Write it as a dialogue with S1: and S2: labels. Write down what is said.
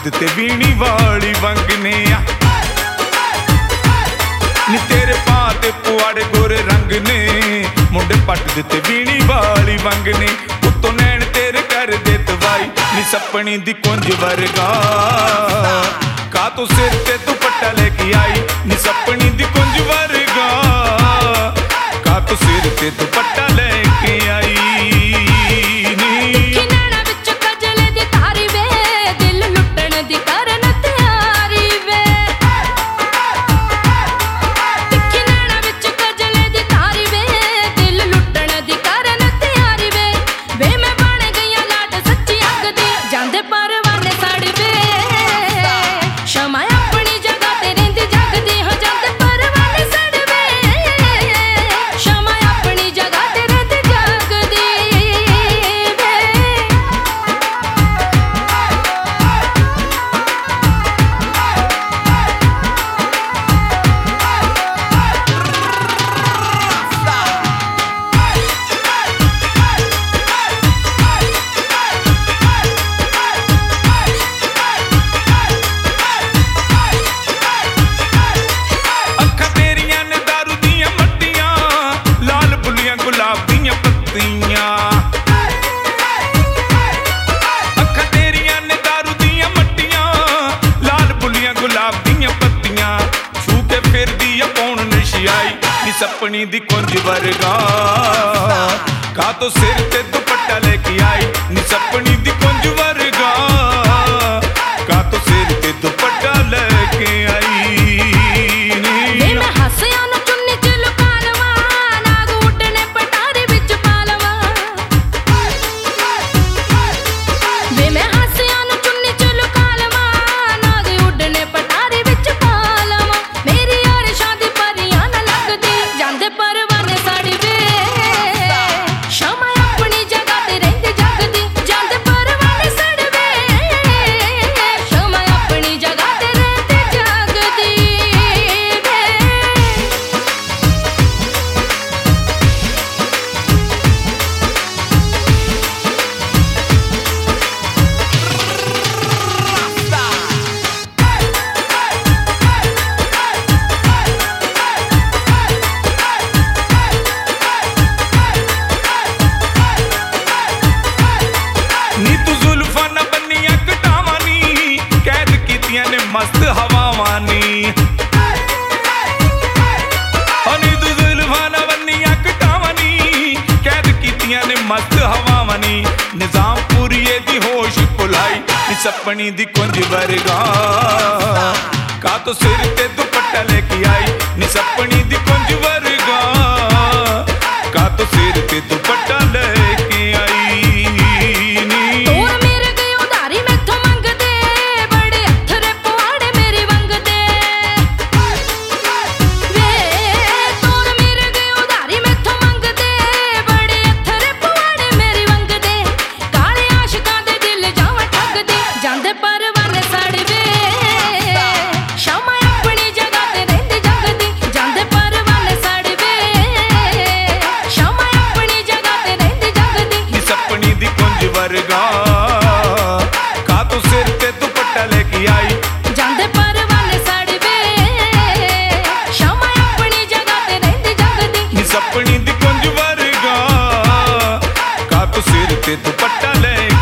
S1: ਦਿੱਤੇ ਵੀਣੀ ਵਾਲੀ ਵੰਗ ਨੇ ਆ ਨੀ ਤੇਰੇ ਪਾ ਤੇ ਪੁਆੜੇ ਗੋਰੇ ਰੰਗ ਨੇ ਮੁੰਡੇ ਪੱਟ ਦਿੱਤੇ ਵੀਣੀ ਵਾਲੀ ਵੰਗ ਨੇ ਉੱਤੋਂ ਨੈਣ ਤੇਰੇ ਕਰਦੇ ਤਵਾਈ ਨੀ ਸੱਪਣੀ ਦੀ ਕੁੰਜ ਵਰਗਾ ਕਾ ਤੂੰ ਸਿਰ ਤੇ ਦੁਪੱਟਾ ਲੈ ਕੇ ਆਈ ਨੀ ਸੱਪਣੀ ਦੀ ਕੁੰਜ ਵਰਗਾ ਕਾ ਤੂੰ ਸਿਰ ਤੇ ਦੁਪੱਟਾ ਲੈ ਕੇ ਆਈ सपनी दी कुंज वर्गा का तो सिर ते दुपट्टा लेके आई नी सपनी दी कुंज वर्गा का तो सिर ते दुपट्टा लेके आई वे मैं हसिया नु चुन्नी च लुका लवा नाग उड़ने पटारे विच पा लवा वे मैं हसिया नु चुन्नी च लुका लवा नाग उड़ने पटारे विच पा लवा मेरी यार शादी परियां न लगदी ਜਾਂਦੇ ਪਰਵਾਨੇ ਸਾੜੀ ਵੇ ਸ਼ਮਾ ਆਪਣੀ ਜਗ੍ਹਾ ਤੇ ਰਹਿੰਦੀ ਜਗਦੀ ਜਾਂਦੇ ਪਰਵਾਨੇ ਸਾੜੀ ਵੇ ਸ਼ਮਾ ਆਪਣੀ ਜਗ੍ਹਾ ਤੇ ਰਹਿੰਦੀ ਜਗਦੀ मस्त हवावां नी नी तू जुल्फां बन्नियां कटावां नी कैद कीतियां ने मस्त हवावां नी निजाम पूरीए दी होश भुलाई नी सपनी दी कुंज वर्गा का तो सिर ते दुपट्टा लेके आई नी सपनी दी कुंज वर्गा का तो सिर ते दुपट्टा लेके आई वर्गा का तू सिर ते दुपट्टा लेके आई ਜਾਂਦੇ ਪਰਵਾਨੇ ਸਾੜੀ ਵੇ ਸ਼ਮਾ ਆਪਣੀ ਜਗ੍ਹਾ ਤੇ ਰਹਿੰਦੀ ਜਗਦੀ ਨੀ ਸਪਣੀ ਦੀ ਕੁੰਜ ਵਰਗਾ ਕਾ ਤੂੰ ਸਿਰ ਤੇ ਦੁਪੱਟਾ ਲੈ